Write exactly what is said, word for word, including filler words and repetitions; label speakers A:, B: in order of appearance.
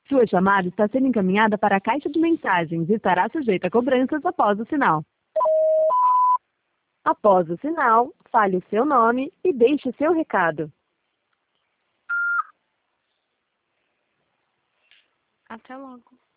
A: Sua chamada está sendo encaminhada para a caixa de mensagens e estará sujeita a cobranças após o sinal. Após o sinal, fale o seu nome e deixe o seu recado.
B: Até logo.